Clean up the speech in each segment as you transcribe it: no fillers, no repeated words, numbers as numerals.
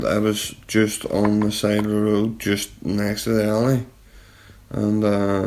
I was just on the side of the road, just next to the alley, and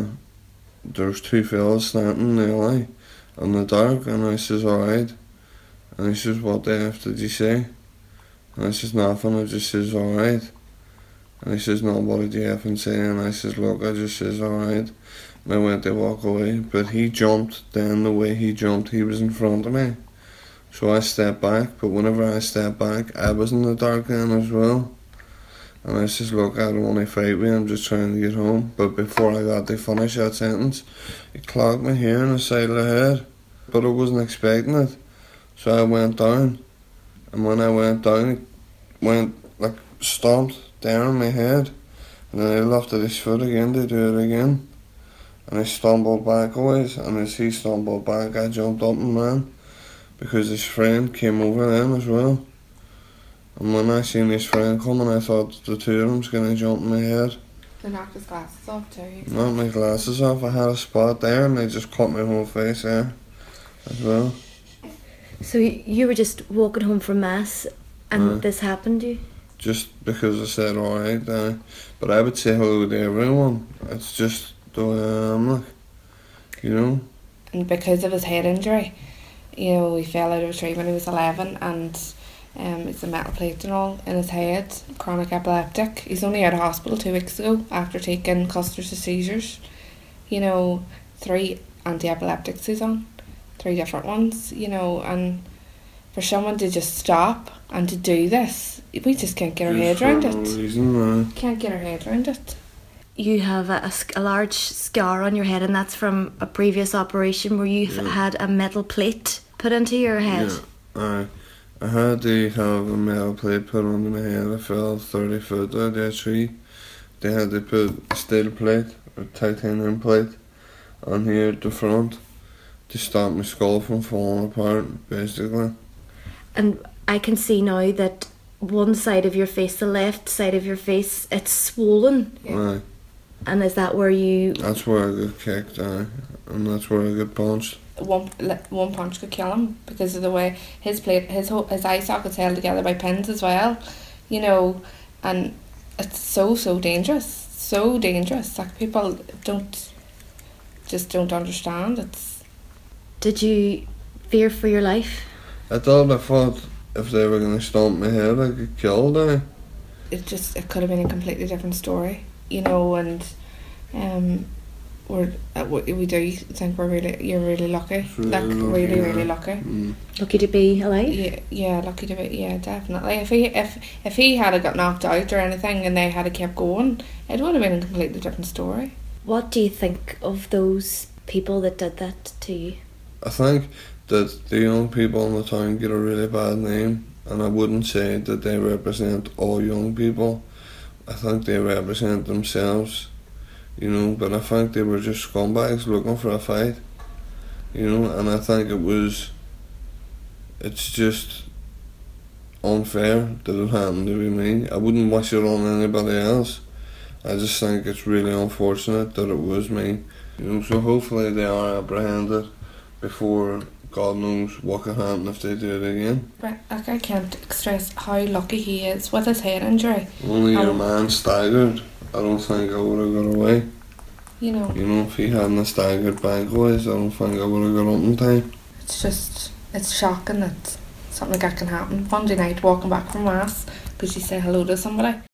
there was two fellas standing in the alley in the dark, and I says, alright. And he says, what the F did you say? And I says, nothing. I just says, alright. And he says, no, what did you effing say? And I says, look, I just says, alright. And I went to walk away, but he jumped. Then the way he jumped, he was in front of me. So I stepped back, but whenever I stepped back, I was in the dark then as well. And I says, look, I don't want to fight with you, I'm just trying to get home. But before I got to finish that sentence, he clocked me here on the side of the head. But I wasn't expecting it. So I went down. And when I went down, it went like stomped down on my head. And then he lifted his foot again to do it again. And I stumbled back always. And as he stumbled back, I jumped up and ran. Because his friend came over then as well. And when I seen his friend coming, I thought the two of them was going to jump in my head. They knocked his glasses off too. Knocked my glasses off. I had a spot there and they just cut my whole face there as well. So you were just walking home from mass and this happened to you? Just because I said alright, but I would say hello to everyone. It's just the way I am, like, you know. And because of his head injury, you know, he fell out of a tree when he was 11 and it's a metal plate and all in his head, chronic epileptic. He's only out of hospital 2 weeks ago after taking clusters of seizures. You know, 3 anti-epileptics he's on, 3 different ones, you know, and for someone to just stop and to do this, we just can't get our head around it. Reason, Can't get our head around it. You have a large scar on your head, and that's from a previous operation where you had a metal plate put into your head. Yeah, I had to have a metal plate put onto my head. I fell 30 foot out of a tree. They had to put a steel plate or titanium plate on here at the front to stop my skull from falling apart, basically. And I can see now that one side of your face, the left side of your face, it's swollen. Aye. And is that where you... That's where I got kicked, and that's where I got punched. One punch could kill him because of the way his eye socket's held together by pins as well, you know, and it's so dangerous, like people don't understand. Did you fear for your life? I thought if they were going to stomp my head I'd get killed. It could have been a completely different story, you know, and we do think you're really lucky. Really lucky. Lucky to be alive? Yeah, lucky to be, yeah, definitely. If he had got knocked out or anything and they had kept going, it would have been a completely different story. What do you think of those people that did that to you? I think that the young people in the town get a really bad name, and I wouldn't say that they represent all young people. I think they represent themselves, you know, but I think they were just scumbags looking for a fight, you know, and I think it's just unfair that it happened to be me. I wouldn't wish it on anybody else. I just think it's really unfortunate that it was me, you know, so hopefully they are apprehended before God knows what could happen if they do it again. But I can't stress how lucky he is with his head injury. Only your man staggered. I don't think I would have got away. You know, if he hadn't staggered backwards, I don't think I would have got up in time. It's shocking that something like that can happen. Monday night, walking back from mass, could you say hello to somebody?